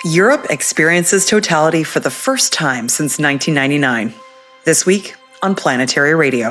Europe experiences totality for the first time since 1999. This week on Planetary Radio.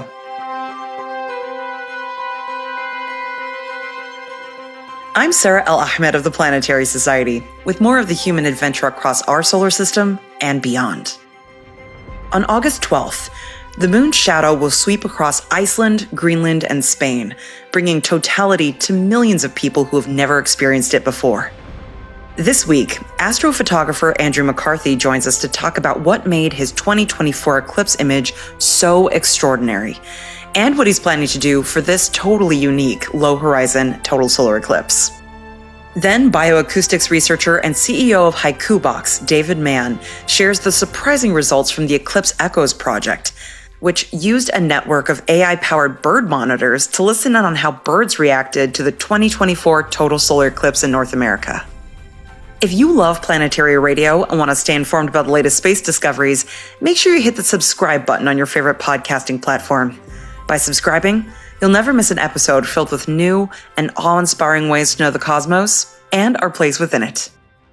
I'm Sarah El-Ahmed of the Planetary Society, with more of the human adventure across our solar system and beyond. On August 12th, the moon's shadow will sweep across Iceland, Greenland, and Spain, bringing totality to millions of people who have never experienced it before. This week, astrophotographer Andrew McCarthy joins us to talk about what made his 2024 eclipse image so extraordinary, and what he's planning to do for this totally unique low-horizon total solar eclipse. Then, bioacoustics researcher and CEO of Haiku David Mann, shares the surprising results from the Eclipse Echoes project, which used a network of AI-powered bird monitors to listen in on how birds reacted to the 2024 total solar eclipse in North America. If you love Planetary Radio and want to stay informed about the latest space discoveries, make sure you hit the subscribe button on your favorite podcasting platform. By subscribing, you'll never miss an episode filled with new and awe-inspiring ways to know the cosmos and our place within it.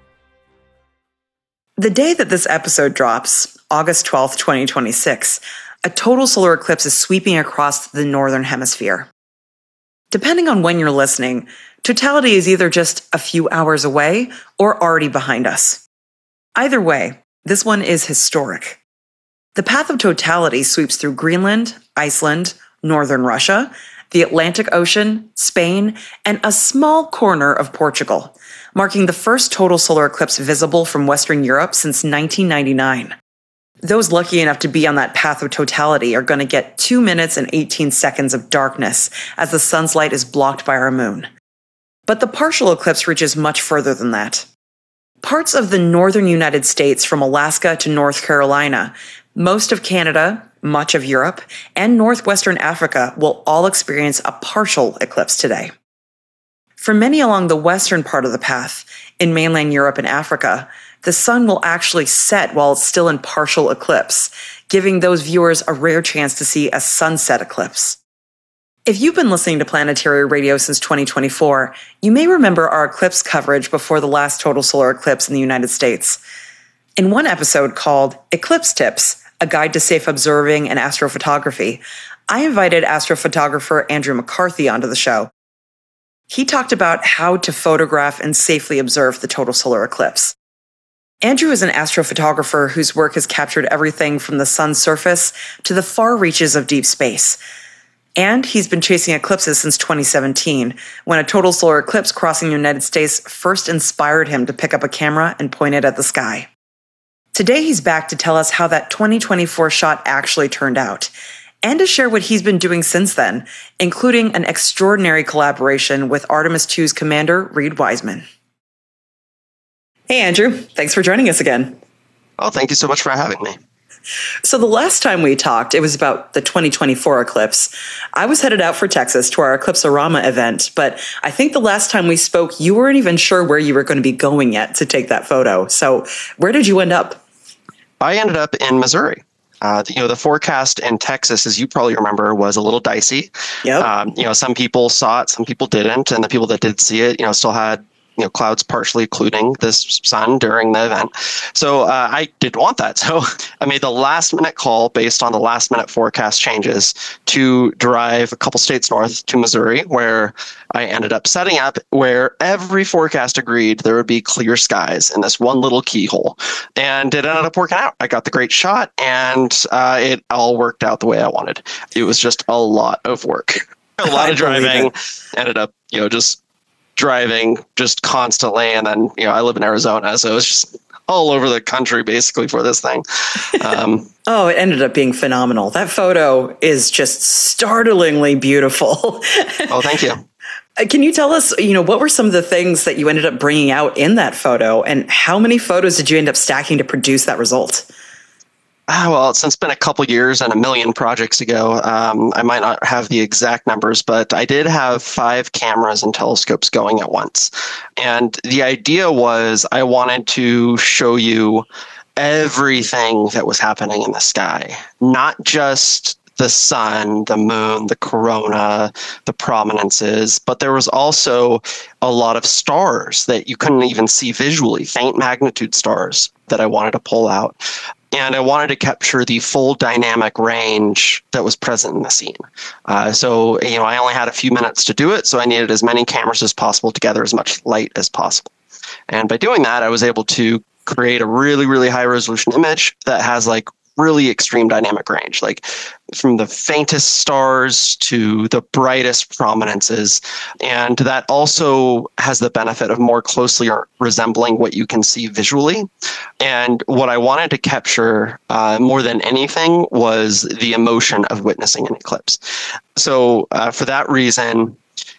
The day that this episode drops, August 12th, 2026, a total solar eclipse is sweeping across the northern hemisphere. Depending on when you're listening, totality is either just a few hours away or already behind us. Either way, this one is historic. The path of totality sweeps through Greenland, Iceland, northern Russia, the Atlantic Ocean, Spain, and a small corner of Portugal, marking the first total solar eclipse visible from Western Europe since 1999. Those lucky enough to be on that path of totality are going to get 2 minutes and 18 seconds of darkness as the sun's light is blocked by our moon. But the partial eclipse reaches much further than that. Parts of the northern United States from Alaska to North Carolina, most of Canada, much of Europe, and northwestern Africa will all experience a partial eclipse today. For many along the western part of the path, in mainland Europe and Africa, the sun will actually set while it's still in partial eclipse, giving those viewers a rare chance to see a sunset eclipse. If you've been listening to Planetary Radio since 2024, you may remember our eclipse coverage before the last total solar eclipse in the United States. In one episode called Eclipse Tips, a guide to safe observing and astrophotography, I invited astrophotographer Andrew McCarthy onto the show. He talked about how to photograph and safely observe the total solar eclipse. Andrew is an astrophotographer whose work has captured everything from the sun's surface to the far reaches of deep space. And he's been chasing eclipses since 2017, when a total solar eclipse crossing the United States first inspired him to pick up a camera and point it at the sky. Today he's back to tell us how that 2024 shot actually turned out, and to share what he's been doing since then, including an extraordinary collaboration with Artemis II's commander, Reid Wiseman. Hey, Andrew. Thanks for joining us again. Oh, thank you so much for having me. So the last time we talked, it was about the 2024 eclipse. I was headed out for Texas to our Eclipse-orama event, but I think the last time we spoke, you weren't even sure where you were going to be going yet to take that photo. So where did you end up? I ended up in Missouri. The forecast in Texas, as you probably remember, was a little dicey. Yep. Some people saw it, some people didn't, and the people that did see it, still had clouds partially occluding the sun during the event. So I didn't want that. So I made the last minute call based on the last minute forecast changes to drive a couple states north to Missouri, where I ended up setting up where every forecast agreed there would be clear skies in this one little keyhole. And it ended up working out. I got the great shot, and it all worked out the way I wanted. It was just a lot of work. A lot of driving. Ended up, just driving just constantly. And then, I live in Arizona, so it was just all over the country basically for this thing. Oh, it ended up being phenomenal. That photo is just startlingly beautiful. Oh, thank you. Can you tell us, what were some of the things that you ended up bringing out in that photo, and how many photos did you end up stacking to produce that result? Well, since it's been a couple years and a million projects ago, I might not have the exact numbers, but I did have 5 cameras and telescopes going at once. And the idea was I wanted to show you everything that was happening in the sky, not just the sun, the moon, the corona, the prominences, but there was also a lot of stars that you couldn't even see visually, faint magnitude stars that I wanted to pull out. And I wanted to capture the full dynamic range that was present in the scene. So I only had a few minutes to do it, so I needed as many cameras as possible to gather as much light as possible. And by doing that, I was able to create a really, really high resolution image that has like really extreme dynamic range, like from the faintest stars to the brightest prominences. And that also has the benefit of more closely resembling what you can see visually. And what I wanted to capture more than anything was the emotion of witnessing an eclipse. So for that reason,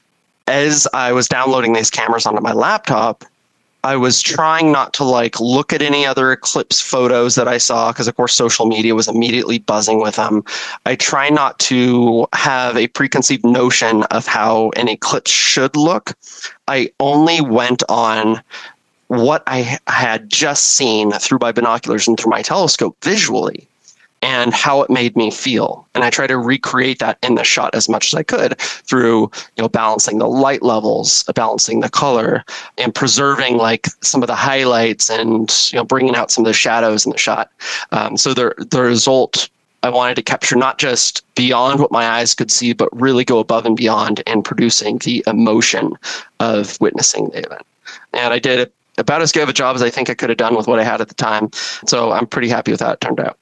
as I was downloading these cameras onto my laptop, I was trying not to look at any other eclipse photos that I saw, because of course social media was immediately buzzing with them. I try not to have a preconceived notion of how an eclipse should look. I only went on what I had just seen through my binoculars and through my telescope visually, and how it made me feel. And I try to recreate that in the shot as much as I could through, balancing the light levels, balancing the color, and preserving some of the highlights and, bringing out some of the shadows in the shot. So the result, I wanted to capture not just beyond what my eyes could see, but really go above and beyond in producing the emotion of witnessing the event. And I did about as good of a job as I think I could have done with what I had at the time. So I'm pretty happy with how it turned out.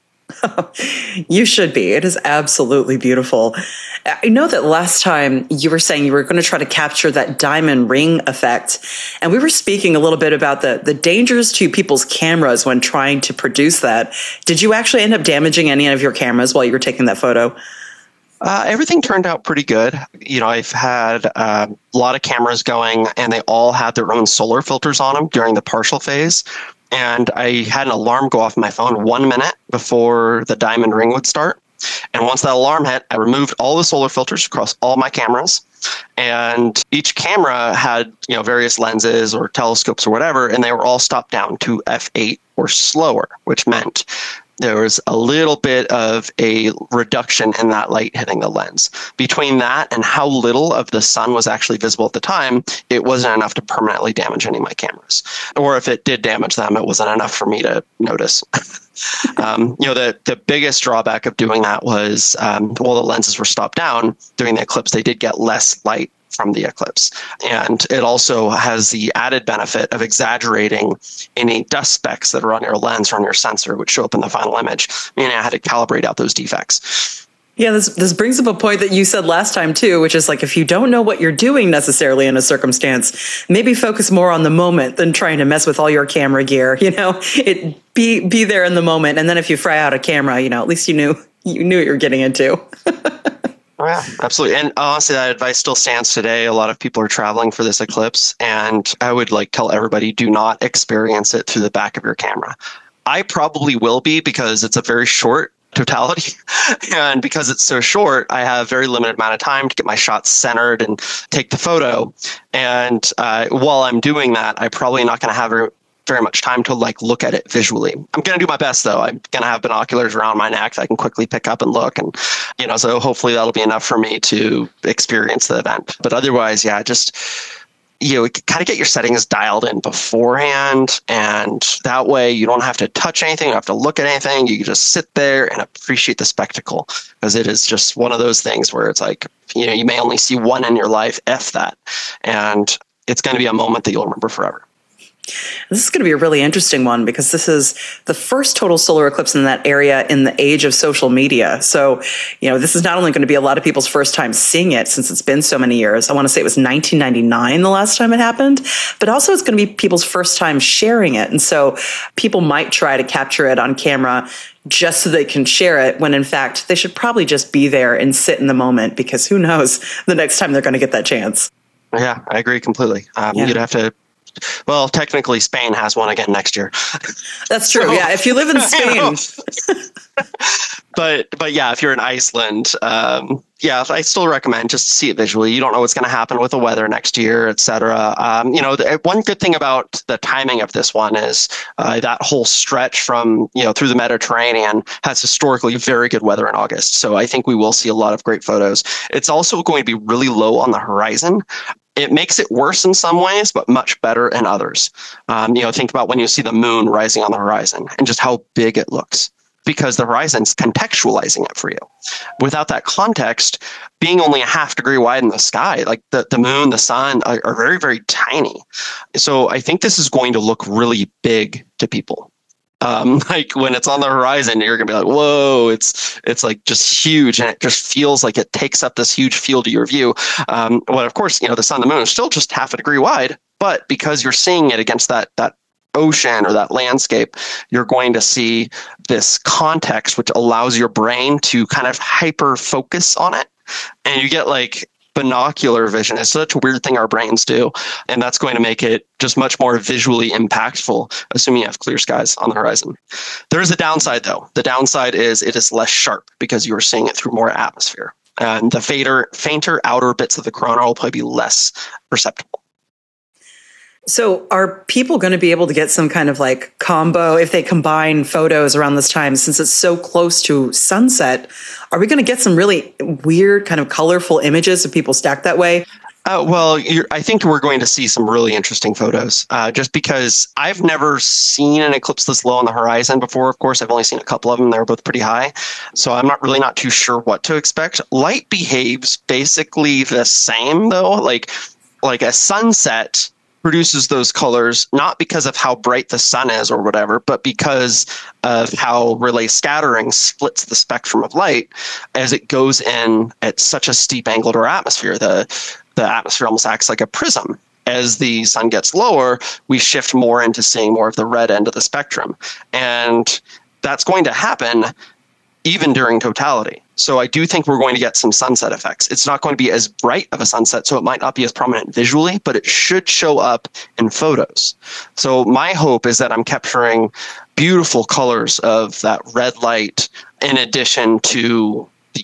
You should be. It is absolutely beautiful. I know that last time you were saying you were going to try to capture that diamond ring effect. And we were speaking a little bit about the dangers to people's cameras when trying to produce that. Did you actually end up damaging any of your cameras while you were taking that photo? Everything turned out pretty good. I've had a lot of cameras going, and they all had their own solar filters on them during the partial phase. And I had an alarm go off my phone 1 minute before the diamond ring would start. And once that alarm hit, I removed all the solar filters across all my cameras. And each camera had, various lenses or telescopes or whatever, and they were all stopped down to f8 or slower, which meant there was a little bit of a reduction in that light hitting the lens. Between that and how little of the sun was actually visible at the time, it wasn't enough to permanently damage any of my cameras. Or if it did damage them, it wasn't enough for me to notice. The biggest drawback of doing that was while the lenses were stopped down during the eclipse, they did get less light from the eclipse. And it also has the added benefit of exaggerating any dust specks that are on your lens or on your sensor, which show up in the final image. Meaning I had to calibrate out those defects. Yeah, this brings up a point that you said last time too, which is if you don't know what you're doing necessarily in a circumstance, maybe focus more on the moment than trying to mess with all your camera gear. Be there in the moment, and then if you fry out a camera, at least you knew what you're getting into. Oh, yeah, absolutely. And honestly, that advice still stands today. A lot of people are traveling for this eclipse, and I would tell everybody, do not experience it through the back of your camera. I probably will be, because it's a very short totality. And because it's so short, I have very limited amount of time to get my shots centered and take the photo. And while I'm doing that, I'm probably not going to have very much time to look at it visually. I'm going to do my best though. I'm going to have binoculars around my neck that I can quickly pick up and look, and so hopefully that'll be enough for me to experience the event. But otherwise, yeah, just kind of get your settings dialed in beforehand, and that way you don't have to touch anything, you don't have to look at anything. You can just sit there and appreciate the spectacle, because it is just one of those things where it's you may only see one in your life, if that, and it's going to be a moment that you'll remember forever. This is going to be a really interesting one, because this is the first total solar eclipse in that area in the age of social media. So, this is not only going to be a lot of people's first time seeing it, since it's been so many years. I want to say it was 1999 the last time it happened, but also it's going to be people's first time sharing it. And so people might try to capture it on camera just so they can share it, when in fact they should probably just be there and sit in the moment, because who knows the next time they're going to get that chance. Yeah, I agree completely. You'd have to Well, technically, Spain has one again next year. That's true. So, yeah, if you live in Spain. But yeah, if you're in Iceland, yeah, I still recommend just to see it visually. You don't know what's going to happen with the weather next year, etc. One good thing about the timing of this one is that whole stretch from through the Mediterranean has historically very good weather in August. So I think we will see a lot of great photos. It's also going to be really low on the horizon. It makes it worse in some ways, but much better in others. Think about when you see the moon rising on the horizon and just how big it looks, because the horizon's contextualizing it for you. Without that context, being only a half degree wide in the sky, like the moon, the sun are very, very tiny. So I think this is going to look really big to people. Like when it's on the horizon, you're gonna be like, whoa, it's like just huge, and it just feels like it takes up this huge field of your view. Well, of course, the sun and the moon are still just half a degree wide, but because you're seeing it against that ocean or that landscape, you're going to see this context, which allows your brain to kind of hyper focus on it, and you get like binocular vision. It's such a weird thing our brains do, and that's going to make it just much more visually impactful, assuming you have clear skies on the horizon. There is a downside, though. The downside is it is less sharp because you are seeing it through more atmosphere, and the fainter outer bits of the corona will probably be less perceptible. So are people going to be able to get some kind of like combo if they combine photos around this time, since it's so close to sunset? Are we going to get some really weird kind of colorful images of people stacked that way? I think we're going to see some really interesting photos, just because I've never seen an eclipse this low on the horizon before. Of course, I've only seen a couple of them. They're both pretty high. So I'm not too sure what to expect. Light behaves basically the same, though. Like a sunset produces those colors, not because of how bright the sun is or whatever, but because of how relay scattering splits the spectrum of light as it goes in at such a steep angle to our atmosphere. The atmosphere almost acts like a prism. As the sun gets lower, we shift more into seeing more of the red end of the spectrum. And that's going to happen even during totality. So I do think we're going to get some sunset effects. It's not going to be as bright of a sunset, so it might not be as prominent visually, but it should show up in photos. So my hope is that I'm capturing beautiful colors of that red light in addition to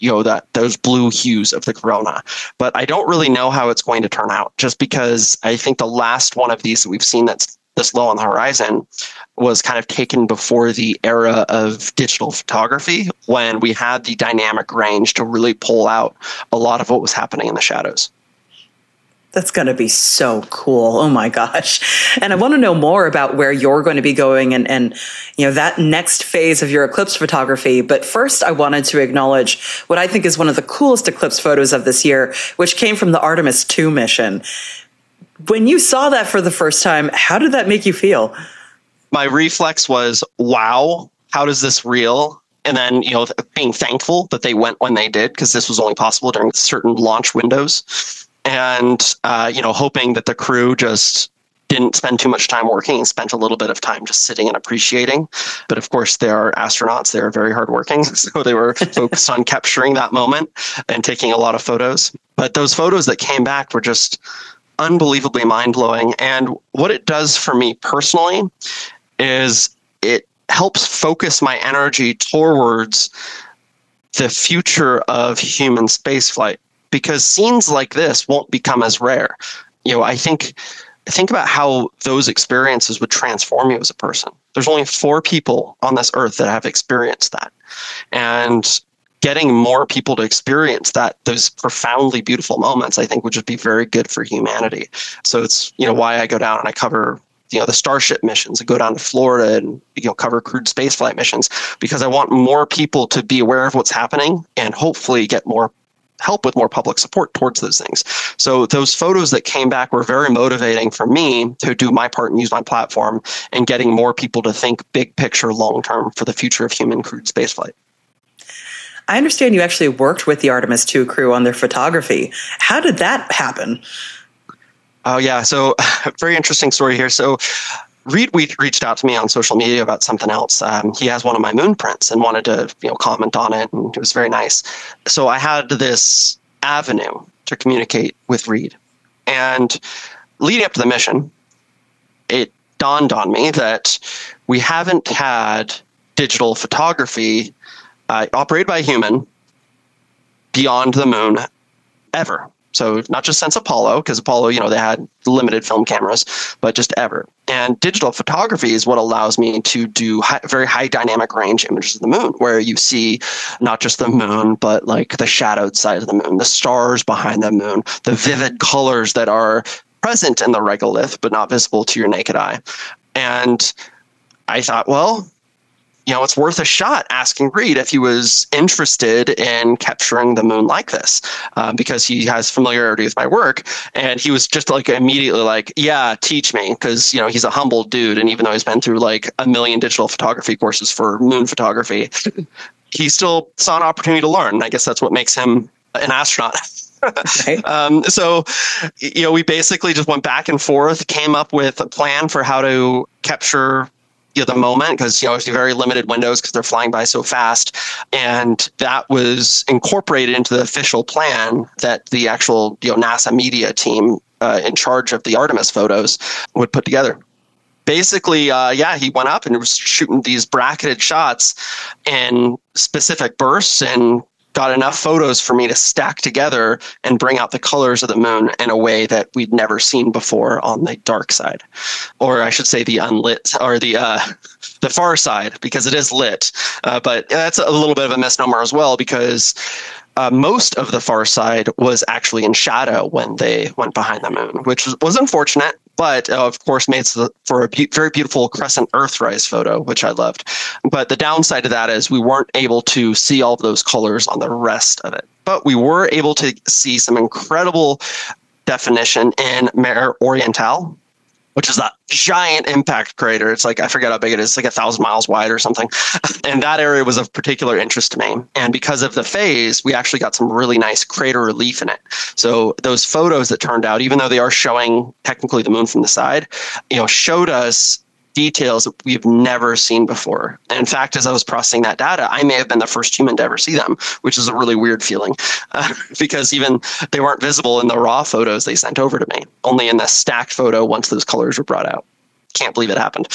those blue hues of the corona. But I don't really know how it's going to turn out, just because I think the last one of these that we've seen that's this low on the horizon was kind of taken before the era of digital photography, when we had the dynamic range to really pull out a lot of what was happening in the shadows. That's going to be so cool. Oh my gosh. And I want to know more about where you're going to be going and that next phase of your eclipse photography. But first, I wanted to acknowledge what I think is one of the coolest eclipse photos of this year, which came from the Artemis II mission. When you saw that for the first time, how did that make you feel? My reflex was, wow, how does this reel? And then, being thankful that they went when they did, because this was only possible during certain launch windows. And, hoping that the crew just didn't spend too much time working and spent a little bit of time just sitting and appreciating. But of course, they are astronauts. They are very hardworking. So they were focused on capturing that moment and taking a lot of photos. But those photos that came back were just unbelievably mind-blowing. And what it does for me personally is it helps focus my energy towards the future of human spaceflight, because scenes like this won't become as rare. I think about how those experiences would transform you as a person. There's only 4 people on this earth that have experienced that. And getting more people to experience those profoundly beautiful moments, I think would just be very good for humanity. So it's, why I go down and I cover, the Starship missions. I go down to Florida and, cover crewed spaceflight missions, because I want more people to be aware of what's happening and hopefully get more help with more public support towards those things. So those photos that came back were very motivating for me to do my part and use my platform in getting more people to think big picture, long term for the future of human crewed spaceflight. I understand you actually worked with the Artemis II crew on their photography. How did that happen? Oh, yeah. So very interesting story here. So Reed reached out to me on social media about something else. He has one of my moon prints and wanted to comment on it, and it was very nice. So I had this avenue to communicate with Reed. And leading up to the mission, it dawned on me that we haven't had digital photography operated by a human beyond the moon ever. So not just since Apollo, because Apollo, they had limited film cameras, but just ever. And digital photography is what allows me to do very high dynamic range images of the moon, where you see not just the moon, but like the shadowed side of the moon, the stars behind the moon, the vivid colors that are present in the regolith, but not visible to your naked eye. And I thought, well, it's worth a shot asking Reed if he was interested in capturing the moon like this, because he has familiarity with my work. And he was just like immediately like, yeah, teach me, because, he's a humble dude. And even though he's been through like a million digital photography courses for moon photography, he still saw an opportunity to learn. I guess that's what makes him an astronaut. Right. So, we basically just went back and forth, came up with a plan for how to capture the moment, because it's very limited windows because they're flying by so fast, and that was incorporated into the official plan that the actual NASA media team in charge of the Artemis photos would put together. Basically, he went up and was shooting these bracketed shots in specific bursts and got enough photos for me to stack together and bring out the colors of the moon in a way that we'd never seen before on the dark side, or I should say the unlit, or the far side, because it is lit. But that's a little bit of a misnomer as well, because most of the far side was actually in shadow when they went behind the moon, which was unfortunate, but of course made for a very beautiful crescent Earthrise photo, which I loved. But the downside of that is we weren't able to see all of those colors on the rest of it. But we were able to see some incredible definition in Mare Orientale, which is that giant impact crater. It's like, I forget how big it is. It's like 1,000 miles wide or something. And that area was of particular interest to me. And because of the phase, we actually got some really nice crater relief in it. So those photos that turned out, even though they are showing technically the moon from the side, showed us details that we've never seen before. And in fact, as I was processing that data, I may have been the first human to ever see them, which is a really weird feeling, because even they weren't visible in the raw photos they sent over to me, only in the stacked photo once those colors were brought out. Can't believe it happened.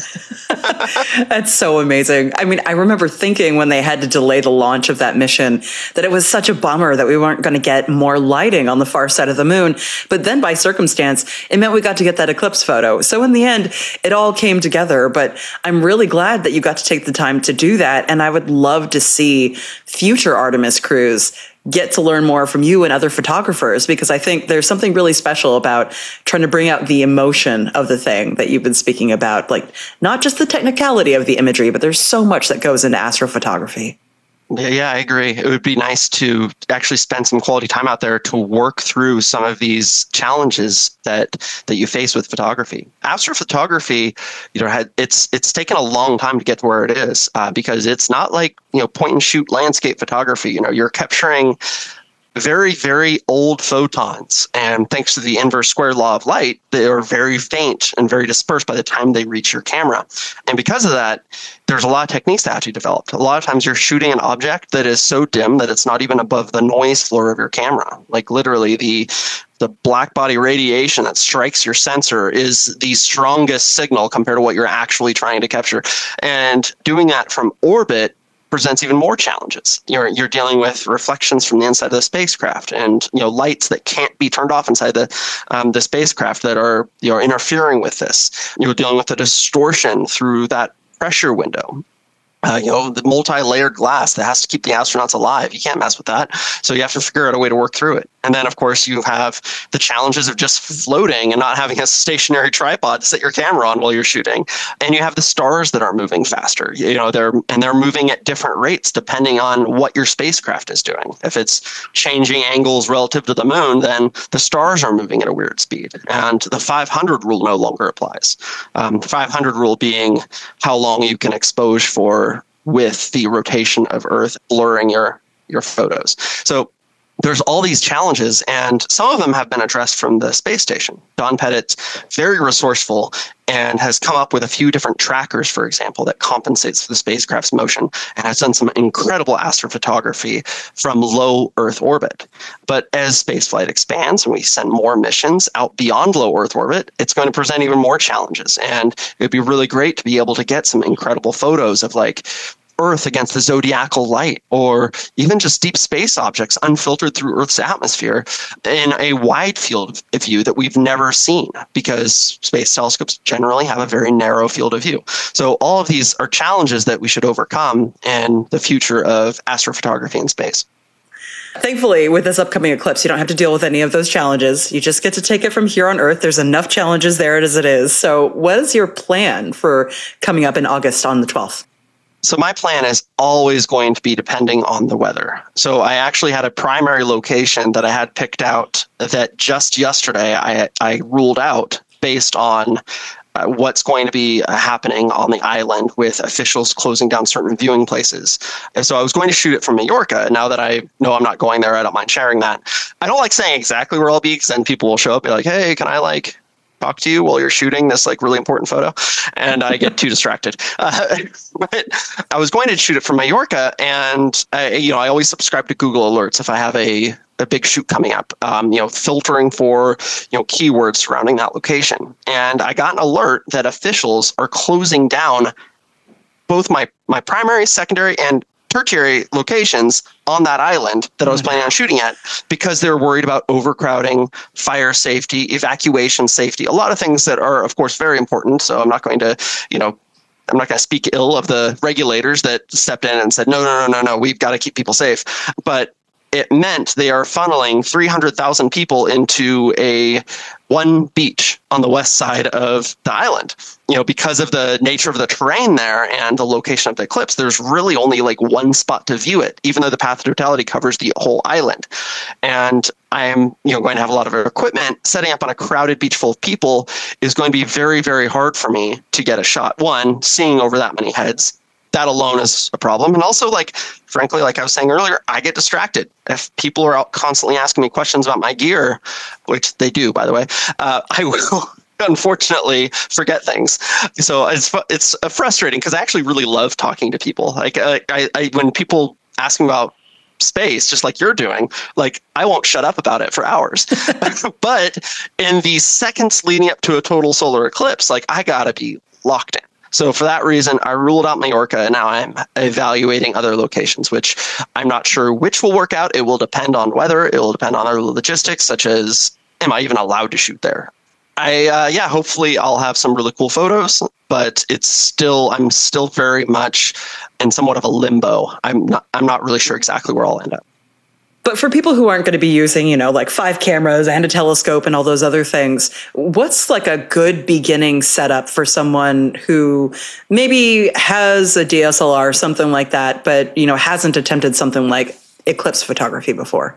That's so amazing. I mean, I remember thinking when they had to delay the launch of that mission that it was such a bummer that we weren't going to get more lighting on the far side of the moon. But then by circumstance, it meant we got to get that eclipse photo. So in the end, it all came together. But I'm really glad that you got to take the time to do that. And I would love to see future Artemis crews get to learn more from you and other photographers, because I think there's something really special about trying to bring out the emotion of the thing that you've been speaking about, like not just the technicality of the imagery, but there's so much that goes into astrophotography. Yeah, I agree. It would be nice to actually spend some quality time out there to work through some of these challenges that you face with photography. Astrophotography, it's taken a long time to get to where it is, because it's not like point and shoot landscape photography. You're capturing very, very old photons, and thanks to the inverse square law of light, they are very faint and very dispersed by the time they reach your camera. And because of that, there's a lot of techniques that have to be developed. A lot of times you're shooting an object that is so dim that it's not even above the noise floor of your camera. Like literally the black body radiation that strikes your sensor is the strongest signal compared to what you're actually trying to capture. And doing that from orbit presents even more challenges. You're dealing with reflections from the inside of the spacecraft, and lights that can't be turned off inside the spacecraft that are interfering with this. You're dealing with the distortion through that pressure window. The multi-layered glass that has to keep the astronauts alive. You can't mess with that. So you have to figure out a way to work through it. And then, of course, you have the challenges of just floating and not having a stationary tripod to set your camera on while you're shooting. And you have the stars that are moving faster. They're moving at different rates depending on what your spacecraft is doing. If it's changing angles relative to the moon, then the stars are moving at a weird speed. And the 500 rule no longer applies. The 500 rule being how long you can expose for with the rotation of Earth blurring your photos. So there's all these challenges, and some of them have been addressed from the space station. Don Pettit's very resourceful and has come up with a few different trackers, for example, that compensates for the spacecraft's motion, and has done some incredible astrophotography from low Earth orbit. But as spaceflight expands and we send more missions out beyond low Earth orbit, it's going to present even more challenges. And it'd be really great to be able to get some incredible photos of like Earth against the zodiacal light, or even just deep space objects unfiltered through Earth's atmosphere in a wide field of view that we've never seen, because space telescopes generally have a very narrow field of view. So all of these are challenges that we should overcome in the future of astrophotography in space. Thankfully, with this upcoming eclipse, you don't have to deal with any of those challenges. You just get to take it from here on Earth. There's enough challenges there as it is. So what is your plan for coming up in August on the 12th? So my plan is always going to be depending on the weather. So I actually had a primary location that I had picked out that just yesterday I ruled out based on what's going to be happening on the island with officials closing down certain viewing places. And so I was going to shoot it from Majorca. Now that I know I'm not going there, I don't mind sharing that. I don't like saying exactly where I'll be, because then people will show up and be like, hey, can I talk to you while you're shooting this really important photo? And I get too distracted. But I was going to shoot it from Majorca, and I always subscribe to Google Alerts if I have a big shoot coming up, filtering for keywords surrounding that location. And I got an alert that officials are closing down both my primary, secondary, and tertiary locations on that island that I was planning on shooting at, because they're worried about overcrowding, fire safety, evacuation safety, a lot of things that are, of course, very important. So I'm not going to, speak ill of the regulators that stepped in and said, no, we've got to keep people safe. But it meant they are funneling 300,000 people into one beach on the west side of the island. Because of the nature of the terrain there and the location of the eclipse, there's really only one spot to view it, even though the path of totality covers the whole island. And I'm going to have a lot of equipment. Setting up on a crowded beach full of people is going to be very, very hard for me to get a shot. One, seeing over that many heads, that alone is a problem. And also, frankly, like I was saying earlier, I get distracted. If people are out constantly asking me questions about my gear, which they do, by the way, I will unfortunately forget things. So it's frustrating, because I actually really love talking to people. When people ask me about space, just like you're doing, I won't shut up about it for hours. But in the seconds leading up to a total solar eclipse, I gotta be locked in. So for that reason, I ruled out Majorca, and now I'm evaluating other locations, which I'm not sure which will work out. It will depend on weather. It will depend on other logistics, such as, am I even allowed to shoot there? Hopefully I'll have some really cool photos, but I'm still very much in somewhat of a limbo. I'm not really sure exactly where I'll end up. But for people who aren't going to be using, 5 cameras and a telescope and all those other things, what's a good beginning setup for someone who maybe has a DSLR or something like that, but, hasn't attempted something like eclipse photography before?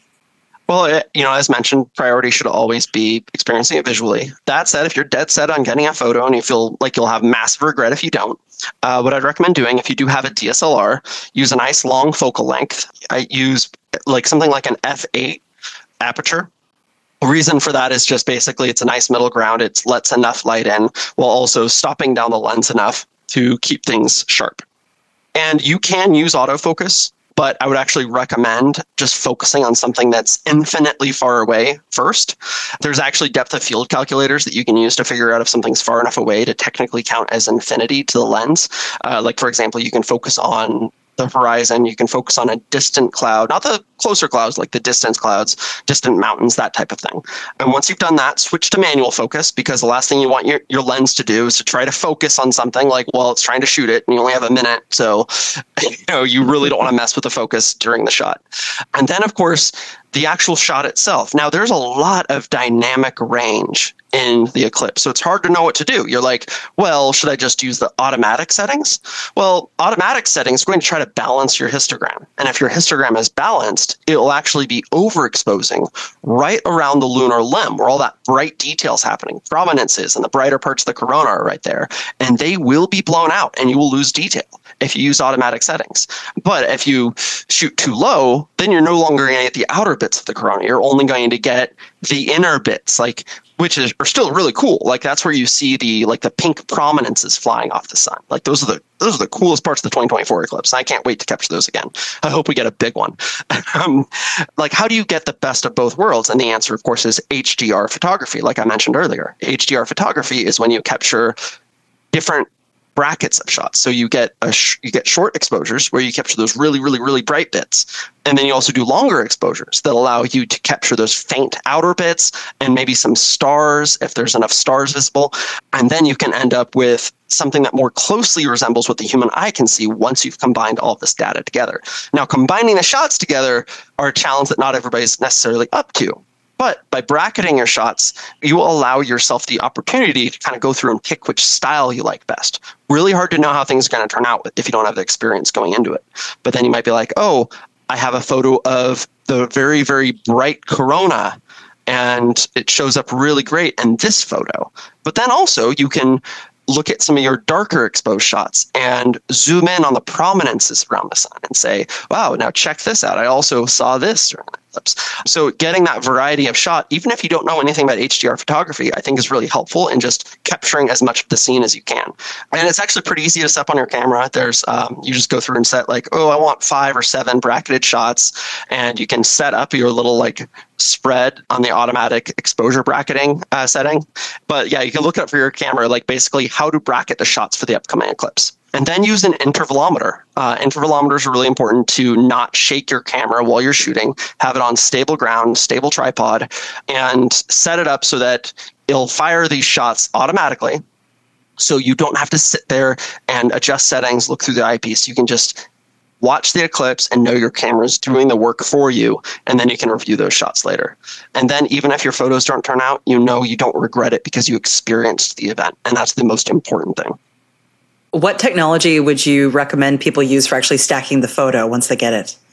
Well, as mentioned, priority should always be experiencing it visually. That said, if you're dead set on getting a photo and you feel like you'll have massive regret if you don't, what I'd recommend doing, if you do have a DSLR, use a nice long focal length. I use something like an f8 aperture. The reason for that is just basically it's a nice middle ground. It lets enough light in while also stopping down the lens enough to keep things sharp. And you can use autofocus, but I would actually recommend just focusing on something that's infinitely far away first. There's actually depth of field calculators that you can use to figure out if something's far enough away to technically count as infinity to the lens. For example, you can focus on the horizon, you can focus on a distant cloud, not the closer clouds, like the distance clouds, distant mountains, that type of thing. And once you've done that, switch to manual focus, because the last thing you want your lens to do is to try to focus on something it's trying to shoot it and you only have a minute. So, you really don't want to mess with the focus during the shot. And then, of course, the actual shot itself. Now, there's a lot of dynamic range in the eclipse, so it's hard to know what to do. You're like, well, should I just use the automatic settings? Well, automatic settings is going to try to balance your histogram. And if your histogram is balanced, it will actually be overexposing right around the lunar limb where all that bright detail's happening. Prominences and the brighter parts of the corona are right there. And they will be blown out and you will lose detail. if you use automatic settings. But if you shoot too low, then you're no longer going to get the outer bits of the corona. You're only going to get the inner bits, like are still really cool. Like that's where you see the pink prominences flying off the sun. Like those are the coolest parts of the 2024 eclipse. I can't wait to capture those again. I hope we get a big one. Like how do you get the best of both worlds? And the answer, of course, is HDR photography. Like I mentioned earlier, HDR photography is when you capture different brackets of shots. So you get short exposures where you capture those really, really, really bright bits. And then you also do longer exposures that allow you to capture those faint outer bits and maybe some stars if there's enough stars visible. And then you can end up with something that more closely resembles what the human eye can see once you've combined all of this data together. Now, combining the shots together are a challenge that not everybody's necessarily up to. But by bracketing your shots, you will allow yourself the opportunity to kind of go through and pick which style you like best. Really hard to know how things are going to turn out if you don't have the experience going into it. But then you might be like, oh, I have a photo of the very, very bright corona, and it shows up really great in this photo. But then also you can look at some of your darker exposed shots and zoom in on the prominences around the sun and say, wow, now check this out. I also saw this during the eclipse. So getting that variety of shot, even if you don't know anything about HDR photography, I think is really helpful in just capturing as much of the scene as you can. And it's actually pretty easy to set up on your camera. There's, you just go through and set like, oh, I want 5 or 7 bracketed shots, and you can set up your little like spread on the automatic exposure bracketing setting. But yeah, you can look up for your camera, like basically how to bracket the shots for the upcoming eclipse. And then use an intervalometer. Intervalometers are really important to not shake your camera while you're shooting. Have it on stable ground, stable tripod, and set it up so that it'll fire these shots automatically. So you don't have to sit there and adjust settings, look through the eyepiece. You can just watch the eclipse and know your camera's doing the work for you, and then you can review those shots later. And then even if your photos don't turn out, you know you don't regret it because you experienced the event, and that's the most important thing. What technology would you recommend people use for actually stacking the photo once they get it?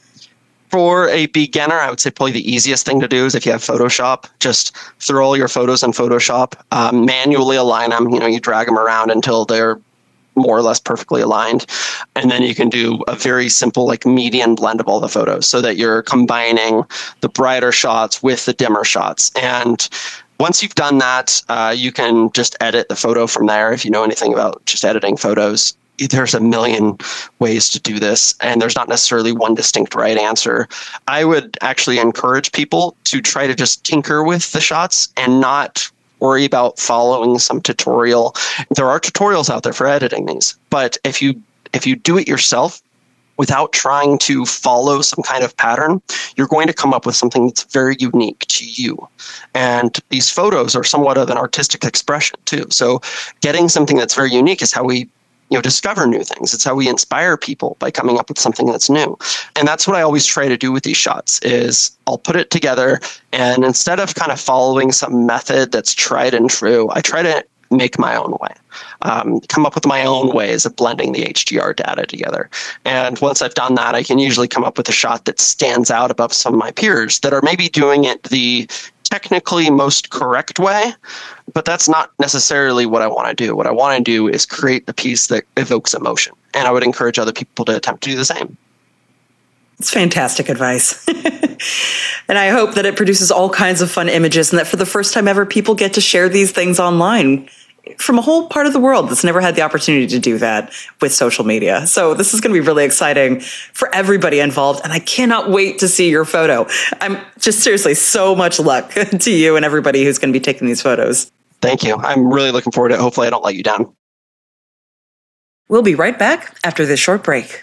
For a beginner, I would say probably the easiest thing to do is if you have Photoshop, just throw all your photos in Photoshop, manually align them. You drag them around until they're more or less perfectly aligned. And then you can do a very simple like median blend of all the photos so that you're combining the brighter shots with the dimmer shots. And once you've done that, you can just edit the photo from there. If you know anything about just editing photos, there's a million ways to do this, and there's not necessarily one distinct right answer. I would actually encourage people to try to just tinker with the shots and not worry about following some tutorial. There are tutorials out there for editing these, but if you do it yourself without trying to follow some kind of pattern, you're going to come up with something that's very unique to you. And these photos are somewhat of an artistic expression too. So getting something that's very unique is how we discover new things. It's how we inspire people by coming up with something that's new. And that's what I always try to do with these shots is I'll put it together, and instead of kind of following some method that's tried and true, I try to make my own way, come up with my own ways of blending the HDR data together. And once I've done that, I can usually come up with a shot that stands out above some of my peers that are maybe doing it the technically most correct way, but that's not necessarily what I want to do. What I want to do is create a piece that evokes emotion. And I would encourage other people to attempt to do the same. It's fantastic advice. And I hope that it produces all kinds of fun images and that for the first time ever, people get to share these things online from a whole part of the world that's never had the opportunity to do that with social media. So this is going to be really exciting for everybody involved. And I cannot wait to see your photo. I'm just seriously, so much luck to you and everybody who's going to be taking these photos. Thank you. I'm really looking forward to it. Hopefully I don't let you down. We'll be right back after this short break.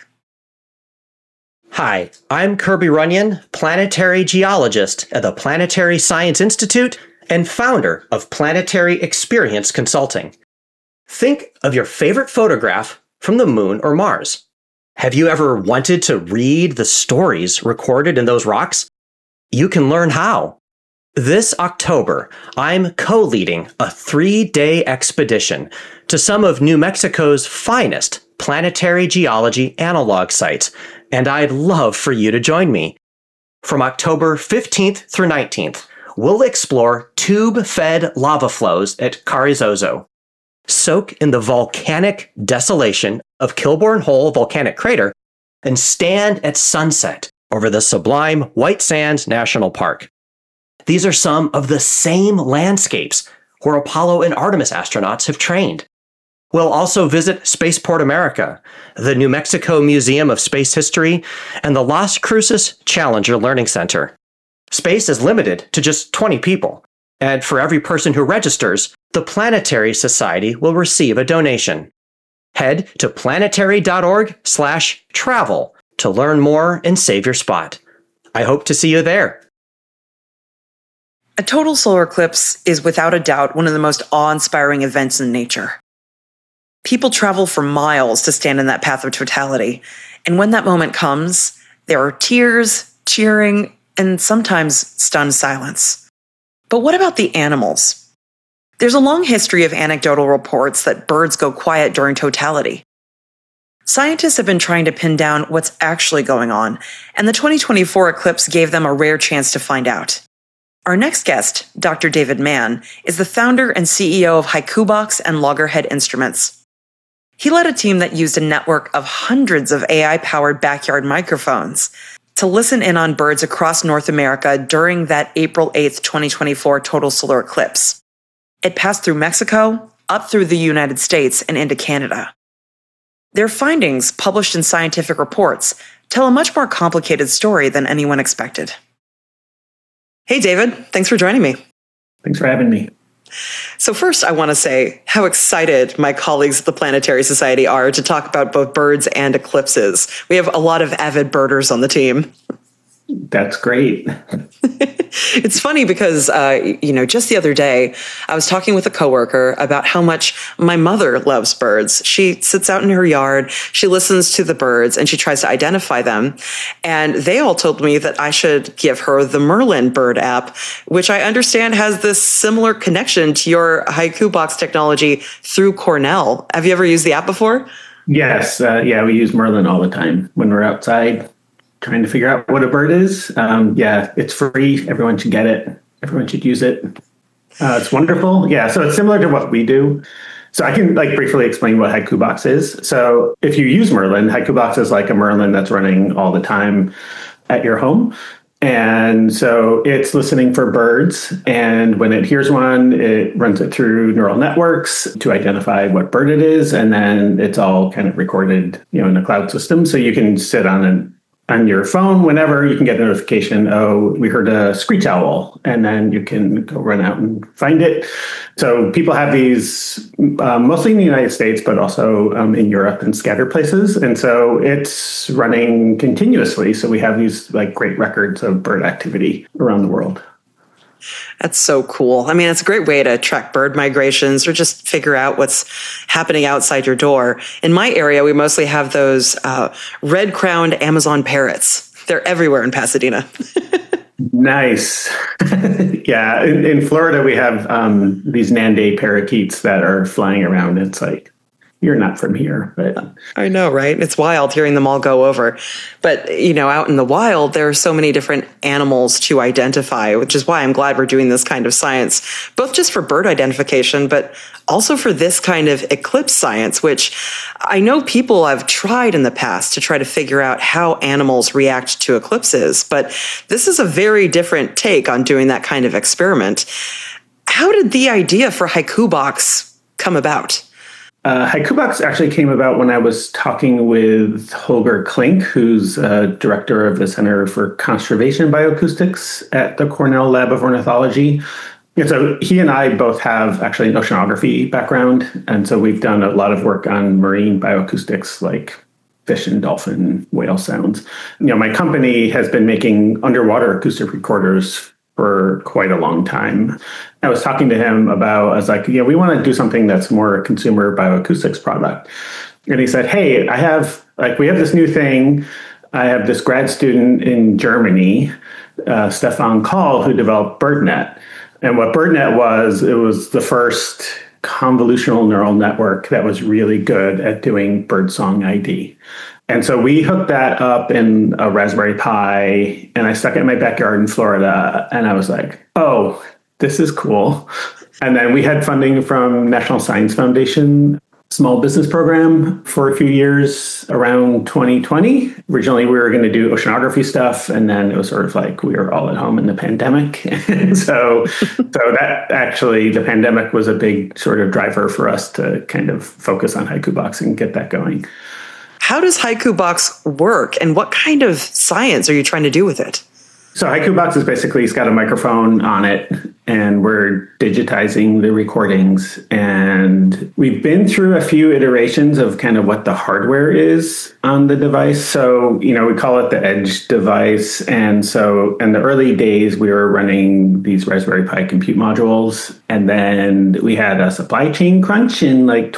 Hi, I'm Kirby Runyon, planetary geologist at the Planetary Science Institute and founder of Planetary Experience Consulting. Think of your favorite photograph from the moon or Mars. Have you ever wanted to read the stories recorded in those rocks? You can learn how. This October, I'm co-leading a 3-day expedition to some of New Mexico's finest planetary geology analog sites, and I'd love for you to join me. From October 15th through 19th, we'll explore tube-fed lava flows at Carrizozo, soak in the volcanic desolation of Kilbourne Hole volcanic crater and stand at sunset over the sublime White Sands National Park. These are some of the same landscapes where Apollo and Artemis astronauts have trained. We'll also visit Spaceport America, the New Mexico Museum of Space History, and the Las Cruces Challenger Learning Center. Space is limited to just 20 people, and for every person who registers, the Planetary Society will receive a donation. Head to planetary.org/travel to learn more and save your spot. I hope to see you there. A total solar eclipse is without a doubt one of the most awe-inspiring events in nature. People travel for miles to stand in that path of totality, and when that moment comes, there are tears, cheering, and sometimes stunned silence. But what about the animals? There's a long history of anecdotal reports that birds go quiet during totality. Scientists have been trying to pin down what's actually going on, and the 2024 eclipse gave them a rare chance to find out. Our next guest, Dr. David Mann, is the founder and CEO of HaikuBox and Loggerhead Instruments. He led a team that used a network of hundreds of AI-powered backyard microphones to listen in on birds across North America during that April 8th, 2024 total solar eclipse. It passed through Mexico, up through the United States, and into Canada. Their findings, published in scientific reports, tell a much more complicated story than anyone expected. Hey, David, thanks for joining me. Thanks for having me. So first, I want to say how excited my colleagues at the Planetary Society are to talk about both birds and eclipses. We have a lot of avid birders on the team. That's great. It's funny because, just the other day, I was talking with a coworker about how much my mother loves birds. She sits out in her yard, she listens to the birds, and she tries to identify them. And they all told me that I should give her the Merlin bird app, which I understand has this similar connection to your HaikuBox technology through Cornell. Have you ever used the app before? Yes. We use Merlin all the time when we're outside trying to figure out what a bird is. It's free. Everyone should get it. Everyone should use it. It's wonderful. Yeah, so it's similar to what we do. So I can briefly explain what HaikuBox is. So if you use Merlin, HaikuBox is like a Merlin that's running all the time at your home. And so it's listening for birds. And when it hears one, it runs it through neural networks to identify what bird it is. And then it's all kind of recorded, in a cloud system. So you can sit on your phone, whenever you can get a notification, oh, we heard a screech owl, and then you can go run out and find it. So people have these mostly in the United States, but also in Europe and scattered places. And so it's running continuously. So we have these great records of bird activity around the world. That's so cool. I mean, it's a great way to track bird migrations or just figure out what's happening outside your door. In my area, we mostly have those red-crowned Amazon parrots. They're everywhere in Pasadena. Nice. Yeah, in Florida, we have these Nande parakeets that are flying around. It's you're not from here, but I know, right? It's wild hearing them all go over. But, out in the wild, there are so many different animals to identify, which is why I'm glad we're doing this kind of science, both just for bird identification, but also for this kind of eclipse science, which I know people have tried in the past to try to figure out how animals react to eclipses. But this is a very different take on doing that kind of experiment. How did the idea for HaikuBox come about? HaikuBox actually came about when I was talking with Holger Klink, who's director of the Center for Conservation Bioacoustics at the Cornell Lab of Ornithology. And so he and I both have actually an oceanography background. And so we've done a lot of work on marine bioacoustics like fish and dolphin whale sounds. My company has been making underwater acoustic recorders for quite a long time. I was talking to him about, I was like, we want to do something that's more a consumer bioacoustics product. And he said, hey, we have this new thing. I have this grad student in Germany, Stefan Kahl, who developed BirdNet. And what BirdNet was, it was the first convolutional neural network that was really good at doing birdsong ID. And so we hooked that up in a Raspberry Pi, and I stuck it in my backyard in Florida. And I was like, oh, this is cool. And then we had funding from National Science Foundation. small business program for a few years around 2020. Originally, we were going to do oceanography stuff, and then it was sort of like we were all at home in the pandemic. And so that actually, the pandemic was a big sort of driver for us to kind of focus on HaikuBox and get that going. How does HaikuBox work, and what kind of science are you trying to do with it? So HaikuBox is basically, it's got a microphone on it, and we're digitizing the recordings. And we've been through a few iterations of kind of what the hardware is on the device. So, we call it the Edge device. And so in the early days, we were running these Raspberry Pi compute modules. And then we had a supply chain crunch in like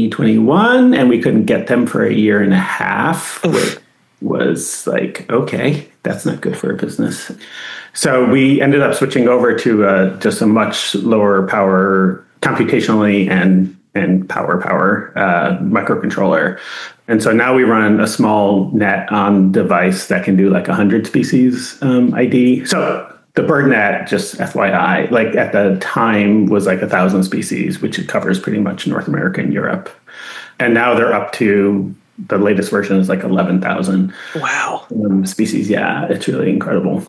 2021, and we couldn't get them for a year and a half, which was like, okay, that's not good for a business. So we ended up switching over to just a much lower power, computationally and power microcontroller. And so now we run a small net on device that can do like 100 species ID. So the BirdNet, just FYI, like at the time was like 1,000 species, which it covers pretty much North America and Europe. And now they're up to, the latest version is like 11,000. Wow. Species. Yeah, it's really incredible.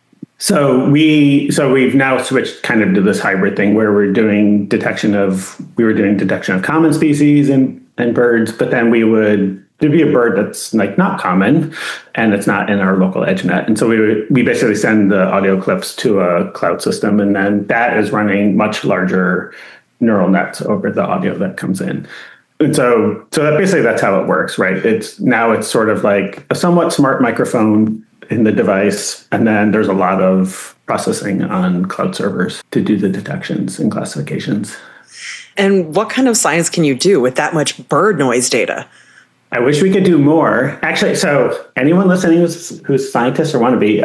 So we've now switched kind of to this hybrid thing where we were doing detection of common species and birds, but then there'd be a bird that's like not common and it's not in our local EdgeNet. And so we basically send the audio clips to a cloud system, and then that is running much larger neural nets over the audio that comes in. And so that's how it works, right? It's sort of like a somewhat smart microphone in the device, and then there's a lot of processing on cloud servers to do the detections and classifications. And what kind of science can you do with that much bird noise data? I wish we could do more. Actually, so anyone listening who's a scientist or want to be,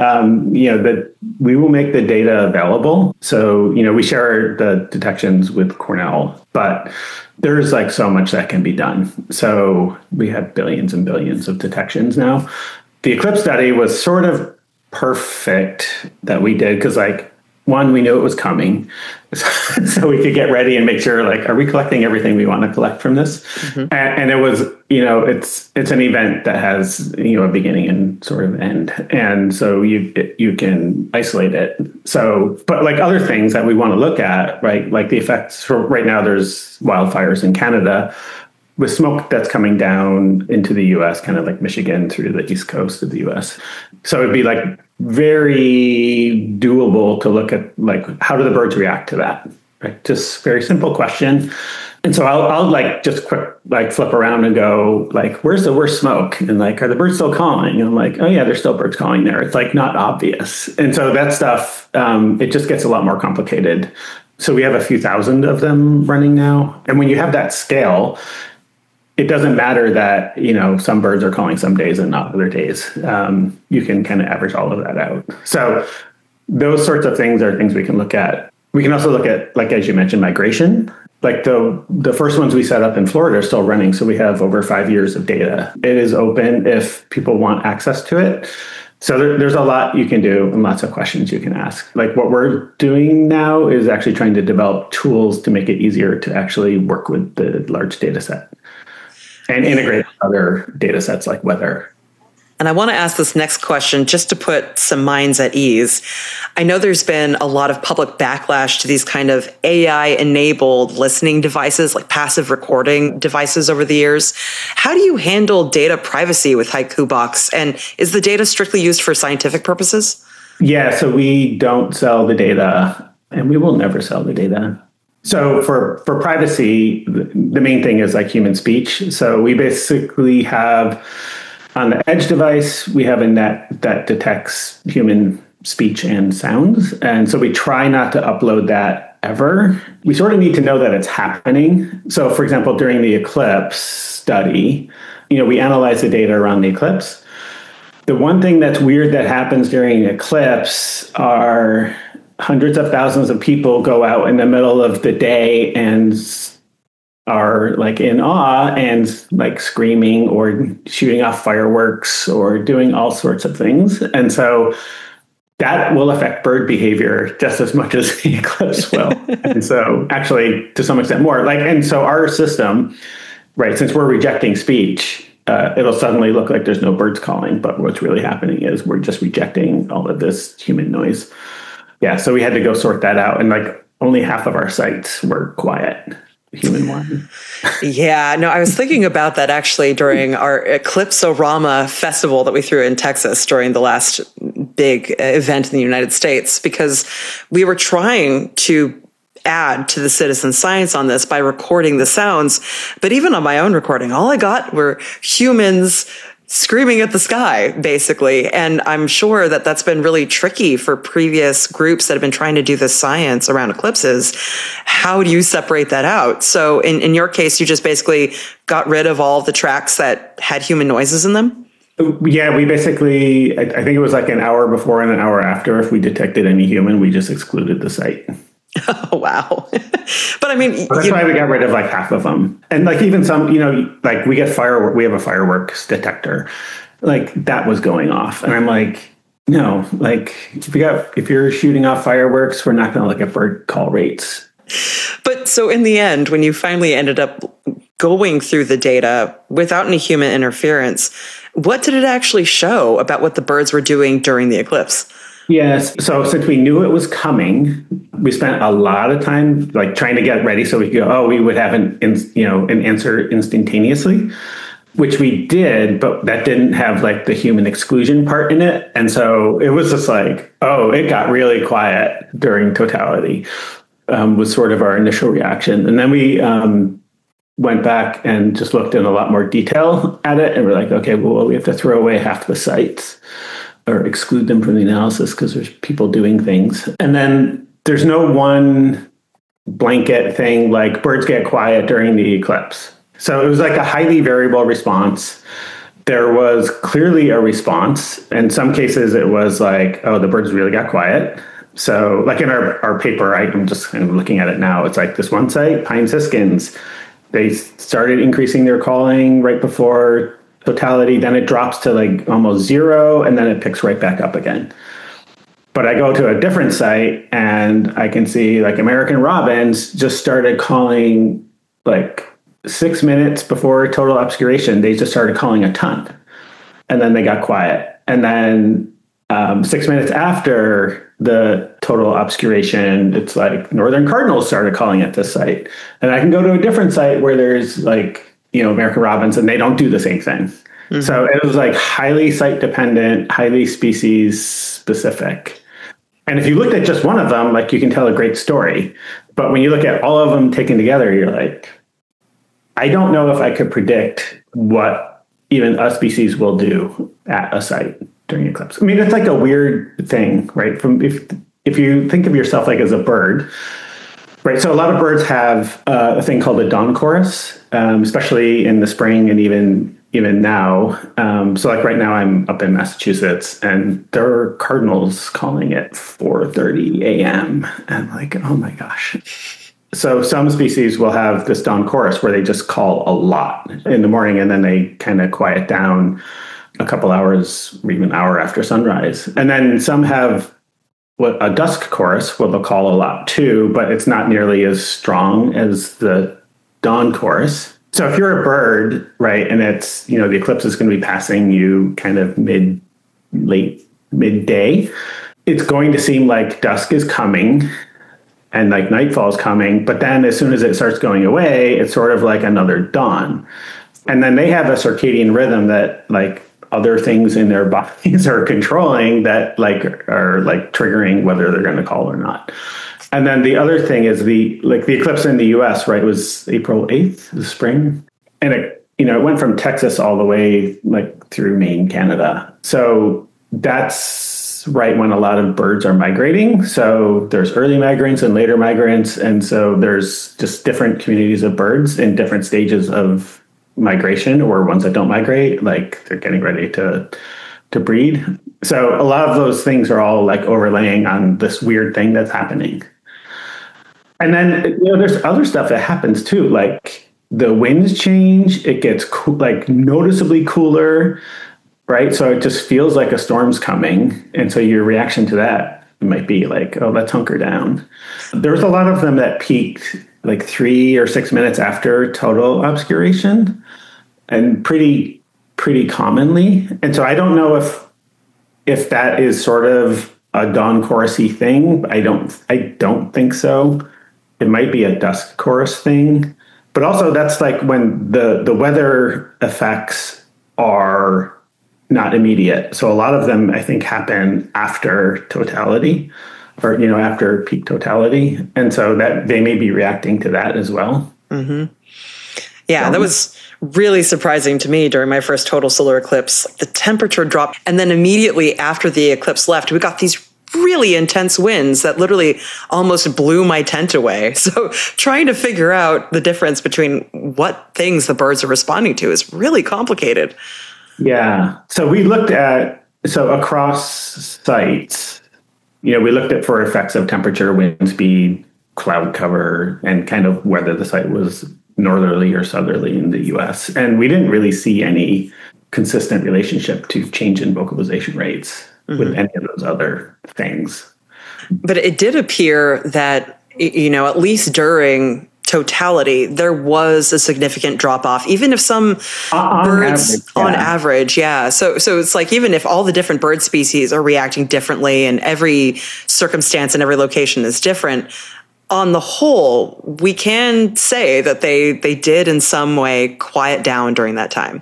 we will make the data available. So, we share the detections with Cornell, but there's like so much that can be done. So we have billions and billions of detections now. The Eclipse study was sort of perfect that we did because, like, one, we knew it was coming, so we could get ready and make sure, like, are we collecting everything we want to collect from this? Mm-hmm. And it was, it's an event that has, a beginning and sort of end, and so you can isolate it. So, but like other things that we want to look at, right? Like the effects for right now, there's wildfires in Canada with smoke that's coming down into the U.S., kind of like Michigan through the east coast of the U.S. So it'd be like very doable to look at like how do the birds react to that, right? Just very simple question. And so I'll like just quick like flip around and go like, where's the worst smoke? And like, are the birds still calling? And I'm like, oh yeah, there's still birds calling there. It's like not obvious. And so that stuff, it just gets a lot more complicated. So we have a few thousand of them running now. And when you have that scale, it doesn't matter that, some birds are calling some days and not other days. You can kind of average all of that out. So those sorts of things are things we can look at. We can also look at, like, as you mentioned, migration. Like the first ones we set up in Florida are still running. So we have over 5 years of data. It is open if people want access to it. So there's a lot you can do and lots of questions you can ask. Like what we're doing now is actually trying to develop tools to make it easier to actually work with the large data set and integrate other data sets like weather. And I want to ask this next question just to put some minds at ease. I know there's been a lot of public backlash to these kind of AI-enabled listening devices, like passive recording devices over the years. How do you handle data privacy with HaikuBox? And is the data strictly used for scientific purposes? Yeah, so we don't sell the data, and we will never sell the data. So for privacy, the main thing is like human speech. So we basically have on the Edge device, we have a net that detects human speech and sounds. And so we try not to upload that ever. We sort of need to know that it's happening. So for example, during the Eclipse study, we analyze the data around the eclipse. The one thing that's weird that happens during an eclipse are hundreds of thousands of people go out in the middle of the day and are like in awe and like screaming or shooting off fireworks or doing all sorts of things. And so that will affect bird behavior just as much as the eclipse will. And so actually to some extent more and so our system, right, since we're rejecting speech, it'll suddenly look like there's no birds calling, but what's really happening is we're just rejecting all of this human noise. Yeah, so we had to go sort that out, and like only half of our sites were quiet, human one. Yeah, no, I was thinking about that actually during our Eclipse-O-Rama festival that we threw in Texas during the last big event in the United States, because we were trying to add to the citizen science on this by recording the sounds. But even on my own recording, all I got were humans screaming at the sky, basically. And I'm sure that that's been really tricky for previous groups that have been trying to do this science around eclipses. How do you separate that out? So in your case, you just basically got rid of all the tracks that had human noises in them? Yeah, we basically, I think it was like an hour before and an hour after, if we detected any human, we just excluded the site. Oh, wow. But I mean, that's why we got rid of like half of them. And like even some, like we have a fireworks detector, like that was going off. And I'm like, no, like if you're shooting off fireworks, we're not going to look at bird call rates. But so in the end, when you finally ended up going through the data without any human interference, what did it actually show about what the birds were doing during the eclipse? Yes. So since we knew it was coming, we spent a lot of time like trying to get ready so we could go, we would have an answer instantaneously, which we did, but that didn't have like the human exclusion part in it. And so it was just like, it got really quiet during totality, was sort of our initial reaction. And then we went back and just looked in a lot more detail at it. And we're like, okay, well, we have to throw away half the sites or exclude them from the analysis because there's people doing things. And then there's no one blanket thing like birds get quiet during the eclipse. So it was like a highly variable response. There was clearly a response. In some cases, it was like, the birds really got quiet. So like in our paper, I'm just kind of looking at it now. It's like this one site, Pine Siskins, they started increasing their calling right before totality, then it drops to like almost zero, and then it picks right back up again. But I go to a different site and I can see like American robins just started calling like 6 minutes before total obscuration. They just started calling a ton, and then they got quiet. And then 6 minutes after the total obscuration, it's like northern cardinals started calling at this site. And I can go to a different site where there's like American robins, and they don't do the same thing. Mm-hmm. So it was like highly site dependent, highly species specific. And if you looked at just one of them, like you can tell a great story. But when you look at all of them taken together, you're like, I don't know if I could predict what even a species will do at a site during eclipse. I mean, it's like a weird thing, right? From if you think of yourself like as a bird, right? So a lot of birds have a thing called a dawn chorus, especially in the spring and even now. So like right now I'm up in Massachusetts and there are cardinals calling at 4:30 a.m. and like, oh my gosh. So some species will have this dawn chorus where they just call a lot in the morning and then they kind of quiet down a couple hours or even an hour after sunrise. And then some have a dusk chorus where they'll call a lot too, but it's not nearly as strong as the dawn chorus. So if you're a bird, right, and it's, the eclipse is going to be passing you kind of midday, it's going to seem like dusk is coming and like nightfall is coming. But then as soon as it starts going away, it's sort of like another dawn. And then they have a circadian rhythm that like other things in their bodies are controlling that like are like triggering whether they're going to call or not. And then the other thing is the eclipse in the US, right, was April 8th, the spring. And it went from Texas all the way like through Maine, Canada. So that's right when a lot of birds are migrating. So there's early migrants and later migrants. And so there's just different communities of birds in different stages of migration, or ones that don't migrate, like they're getting ready to breed. So a lot of those things are all like overlaying on this weird thing that's happening. And then, there's other stuff that happens too. Like the winds change, it gets like noticeably cooler, right? So it just feels like a storm's coming. And so your reaction to that might be like, oh, let's hunker down. There was a lot of them that peaked like 3 or 6 minutes after total obscuration, and pretty commonly. And so I don't know if that is sort of a dawn chorusy thing. I don't think so. It might be a dusk chorus thing, but also that's like when the weather effects are not immediate. So a lot of them, I think, happen after totality, or after peak totality, and so that they may be reacting to that as well. Mm-hmm. Yeah, that was really surprising to me during my first total solar eclipse. The temperature dropped, and then immediately after the eclipse left, we got these really intense winds that literally almost blew my tent away. So trying to figure out the difference between what things the birds are responding to is really complicated. Yeah. So we looked at, across sites, we looked at for effects of temperature, wind speed, cloud cover, and kind of whether the site was northerly or southerly in the US. And we didn't really see any consistent relationship to change in vocalization rates with any of those other things. But it did appear that, at least during totality, there was a significant drop off, even if some birds on average. Yeah. So it's like, even if all the different bird species are reacting differently and every circumstance and every location is different, on the whole, we can say that they did in some way quiet down during that time.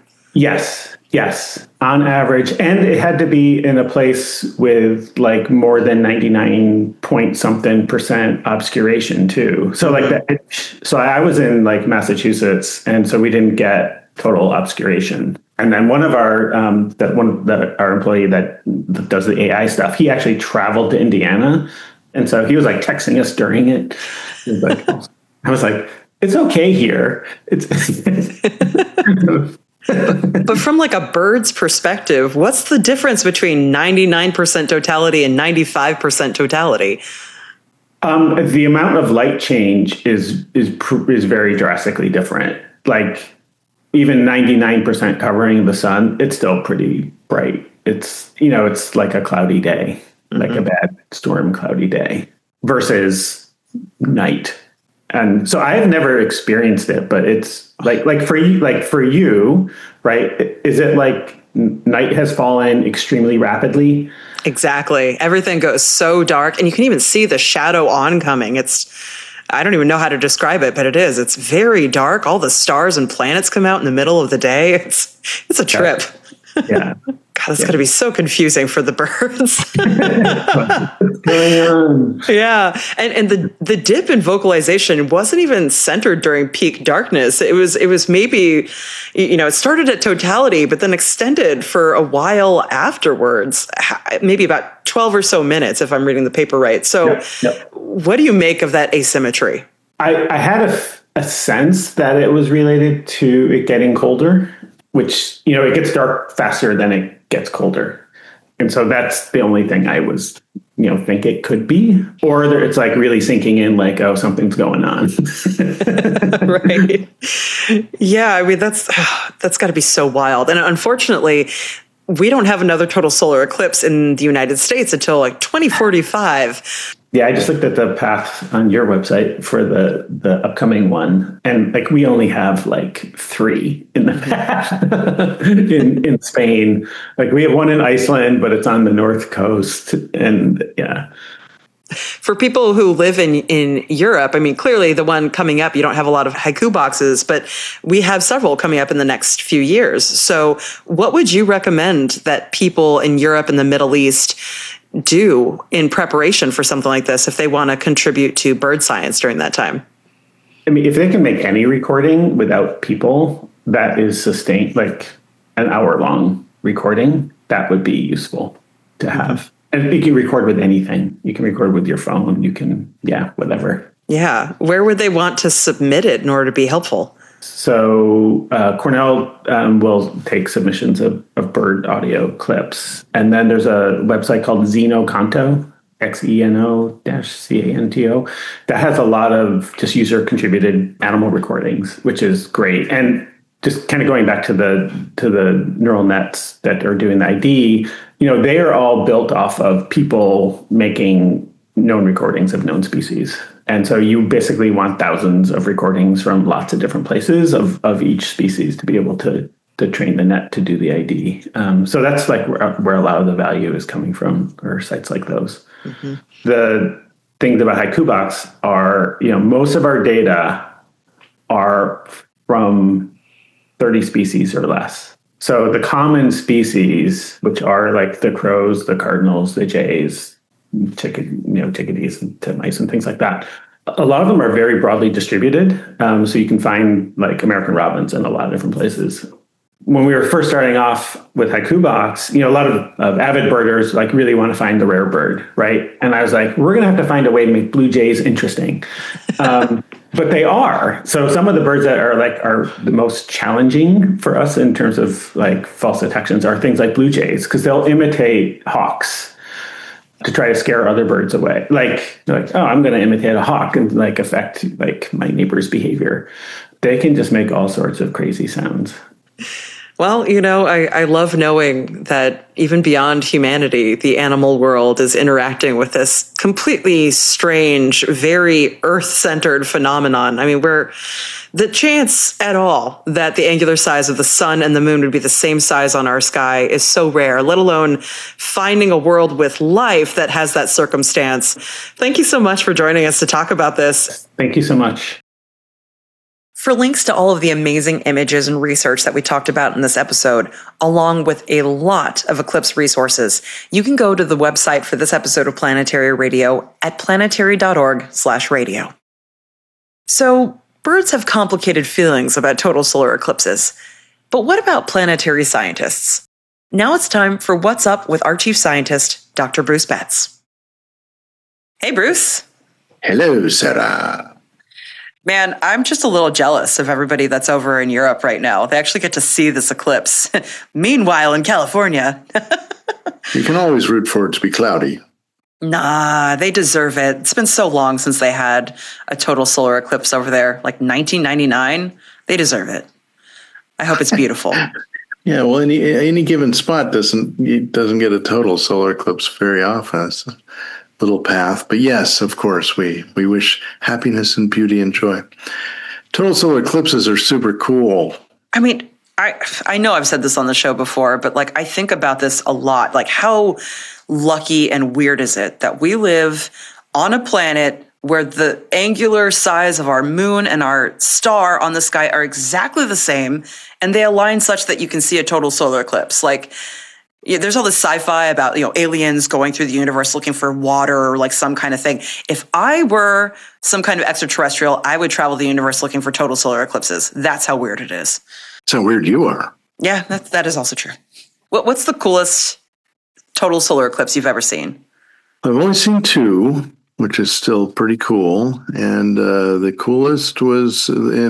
Yes, on average. And it had to be in a place with like more than 99 point something percent obscuration too. So so I was in like Massachusetts, and so we didn't get total obscuration. And then one of our, our employee that does the AI stuff, he actually traveled to Indiana. And so he was like texting us during it. I was like, it's okay here. But from like a bird's perspective, what's the difference between 99% totality and 95% totality? The amount of light change is very drastically different. Like even 99% covering the sun, it's still pretty bright. It's, it's like a cloudy day, like a bad storm cloudy day versus night. And so I have never experienced it, but it's like for you, right? Is it like night has fallen extremely rapidly? Exactly. Everything goes so dark, and you can even see the shadow oncoming. I don't even know how to describe it, but it is. It's very dark. All the stars and planets come out in the middle of the day. It's a trip. Yeah. God, it's going to be so confusing for the birds. What's going on? Yeah. And the dip in vocalization wasn't even centered during peak darkness. It was maybe, it started at totality, but then extended for a while afterwards, maybe about 12 or so minutes, if I'm reading the paper right. So What do you make of that asymmetry? I had a sense that it was related to it getting colder, which, it gets dark faster than it gets colder. And so that's the only thing I was, think it could be. Or it's like really sinking in like, oh, something's going on. Right. Yeah, I mean, that's got to be so wild. And unfortunately, we don't have another total solar eclipse in the United States until like 2045. Yeah, I just looked at the path on your website for the upcoming one, and like we only have like 3 in the path in Spain. Like we have one in Iceland, but it's on the north coast, and yeah. For people who live in Europe, I mean, clearly the one coming up, you don't have a lot of haiku boxes, but we have several coming up in the next few years. So what would you recommend that people in Europe and the Middle East do in preparation for something like this if they want to contribute to bird science during that time? I mean, if they can make any recording without people that is sustained, like an hour-long recording, that would be useful to have. And you can record with anything. You can record with your phone. You can, whatever. Yeah. Where would they want to submit it in order to be helpful? So Cornell will take submissions of bird audio clips. And then there's a website called Xenocanto, Xeno-Canto, that has a lot of just user-contributed animal recordings, which is great. And just kind of going back to the neural nets that are doing the ID, they are all built off of people making known recordings of known species. And so you basically want thousands of recordings from lots of different places of each species to be able to train the net to do the ID. So that's like where a lot of the value is coming from, or sites like those. Mm-hmm. The things about HaikuBox are, most of our data are from 30 species or less. So the common species, which are like the crows, the cardinals, the jays, chickadees and titmice and things like that, a lot of them are very broadly distributed. So you can find like American robins in a lot of different places. When we were first starting off with HaikuBox, a lot of avid birders like really want to find the rare bird, right? And I was like, we're going to have to find a way to make blue jays interesting. But they are. So some of the birds that are the most challenging for us in terms of like false detections are things like blue jays, because they'll imitate hawks to try to scare other birds away. Like, oh, I'm going to imitate a hawk and like affect like my neighbor's behavior. They can just make all sorts of crazy sounds. Well, I love knowing that even beyond humanity, the animal world is interacting with this completely strange, very Earth-centered phenomenon. I mean, the chance at all that the angular size of the sun and the moon would be the same size on our sky is so rare, let alone finding a world with life that has that circumstance. Thank you so much for joining us to talk about this. Thank you so much. For links to all of the amazing images and research that we talked about in this episode, along with a lot of Eclipse resources, you can go to the website for this episode of Planetary Radio at planetary.org/radio. So, birds have complicated feelings about total solar eclipses. But what about planetary scientists? Now it's time for What's Up with our chief scientist, Dr. Bruce Betts. Hey, Bruce. Hello, Sarah. Man, I'm just a little jealous of everybody that's over in Europe right now. They actually get to see this eclipse. Meanwhile, in California. You can always root for it to be cloudy. Nah, they deserve it. It's been so long since they had a total solar eclipse over there, like 1999. They deserve it. I hope it's beautiful. Yeah, well, any given spot doesn't get a total solar eclipse very often. It's a little path. But yes, of course, we wish happiness and beauty and joy. Total solar eclipses are super cool. I mean, I know I've said this on the show before, but like I think about this a lot. Like, how lucky and weird is it that we live on a planet where the angular size of our moon and our star on the sky are exactly the same, and they align such that you can see a total solar eclipse. Like, there's all this sci-fi about, aliens going through the universe looking for water or like some kind of thing. If I were some kind of extraterrestrial, I would travel the universe looking for total solar eclipses. That's how weird it is. That's how weird you are. Yeah, that is also true. What's the coolest total solar eclipse you've ever seen? I've only seen two, which is still pretty cool. And the coolest was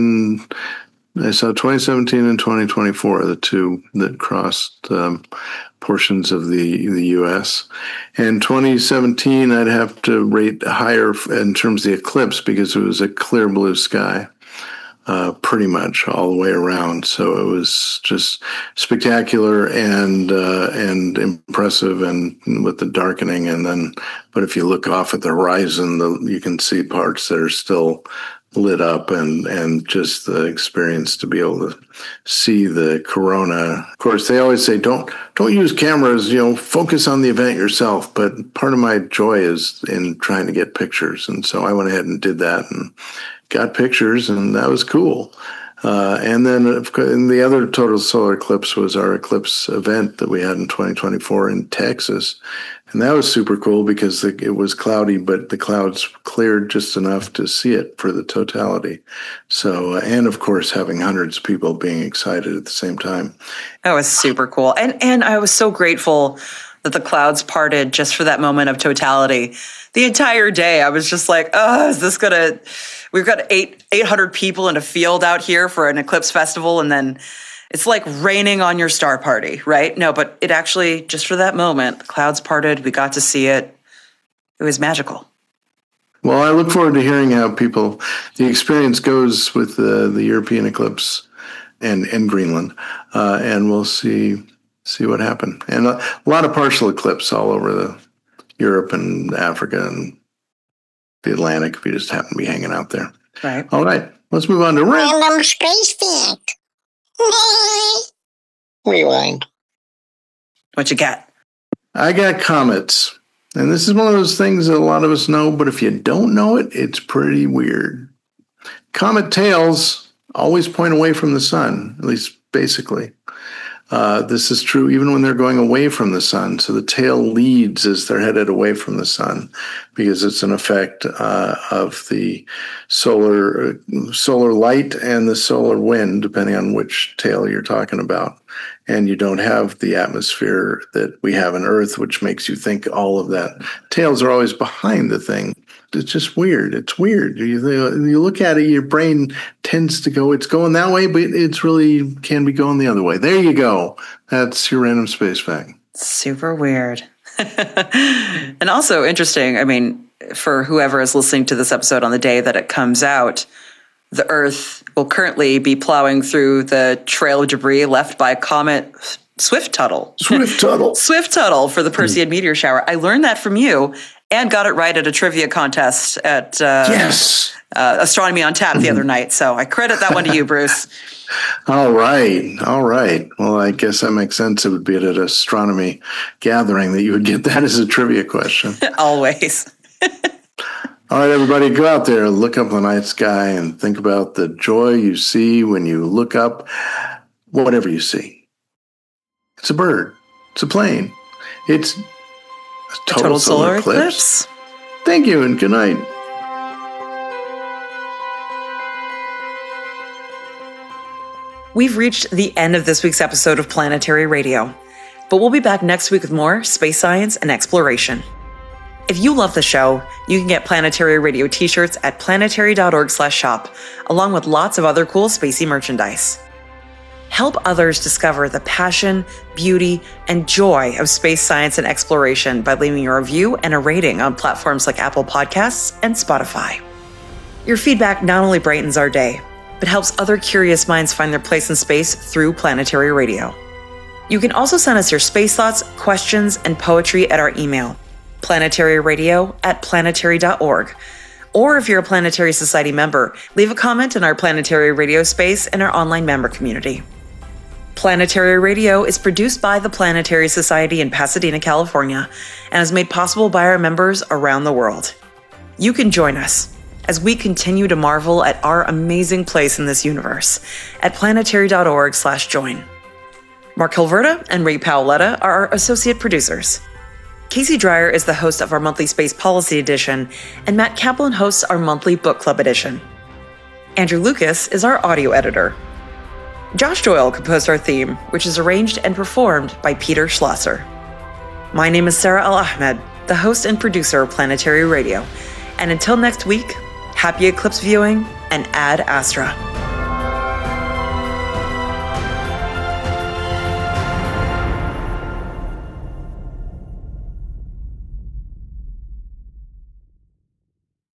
I saw 2017 and 2024, the two that crossed portions of the U.S. And 2017, I'd have to rate higher in terms of the eclipse because it was a clear blue sky. Pretty much all the way around. So it was just spectacular and impressive, and with the darkening. But if you look off at the horizon, you can see parts that are still lit up, and just the experience to be able to see the corona. Of course, they always say don't use cameras, focus on the event yourself. But part of my joy is in trying to get pictures, and so I went ahead and did that and got pictures, and that was cool. And then the other total solar eclipse was our eclipse event that we had in 2024 in Texas. And that was super cool because it was cloudy, but the clouds cleared just enough to see it for the totality. So, and of course, having hundreds of people being excited at the same time. That was super cool. And I was so grateful that the clouds parted just for that moment of totality. The entire day, I was just like, oh, is this gonna... We've got 800 people in a field out here for an eclipse festival, and then it's like raining on your star party, right? No, but it actually, just for that moment, the clouds parted, we got to see it. It was magical. Well, I look forward to hearing how the experience goes with the European eclipse and Greenland, and we'll see what happened. And a lot of partial eclipse all over Europe and Africa and the Atlantic if you just happen to be hanging out there. Right. All right, let's move on to Random space fact. Rewind. What you got? I got comets. And this is one of those things that a lot of us know, but if you don't know it, it's pretty weird. Comet tails always point away from the sun, at least basically. This is true even when they're going away from the sun. So the tail leads as they're headed away from the sun because it's an effect of the solar light and the solar wind, depending on which tail you're talking about. And you don't have the atmosphere that we have on Earth, which makes you think all of that. Tails are always behind the thing. It's just weird. It's weird. You look at it, your brain tends to go, it's going that way, but it's really can be going the other way. There you go. That's your random space fact. Super weird. And also interesting, I mean, for whoever is listening to this episode on the day that it comes out, the Earth will currently be plowing through the trail of debris left by Comet Swift-Tuttle. Swift-Tuttle. Swift-Tuttle for the Perseid meteor shower. I learned that from you and got it right at a trivia contest at Astronomy on Tap the other night. So I credit that one to you, Bruce. All right. Well, I guess that makes sense. It would be at an astronomy gathering that you would get that as a trivia question. Always. All right, everybody, go out there, look up the night sky and think about the joy you see when you look up whatever you see. It's a bird. It's a plane. It's a total solar eclipse. Thank you and good night. We've reached the end of this week's episode of Planetary Radio, but we'll be back next week with more space science and exploration. If you love the show, you can get Planetary Radio t-shirts at planetary.org/shop, along with lots of other cool spacey merchandise. Help others discover the passion, beauty, and joy of space science and exploration by leaving a review and a rating on platforms like Apple Podcasts and Spotify. Your feedback not only brightens our day, but helps other curious minds find their place in space through Planetary Radio. You can also send us your space thoughts, questions, and poetry at our email, planetaryradio@planetary.org. Or if you're a Planetary Society member, leave a comment in our Planetary Radio space in our online member community. Planetary Radio is produced by the Planetary Society in Pasadena, California, and is made possible by our members around the world. You can join us as we continue to marvel at our amazing place in this universe at planetary.org/join. Mark Hilverda and Ray Paoletta are our associate producers. Casey Dreyer is the host of our monthly Space Policy Edition, and Matt Kaplan hosts our monthly Book Club Edition. Andrew Lucas is our audio editor. Josh Doyle composed our theme, which is arranged and performed by Peter Schlosser. My name is Sarah Al-Ahmed, the host and producer of Planetary Radio. And until next week, happy eclipse viewing and ad astra.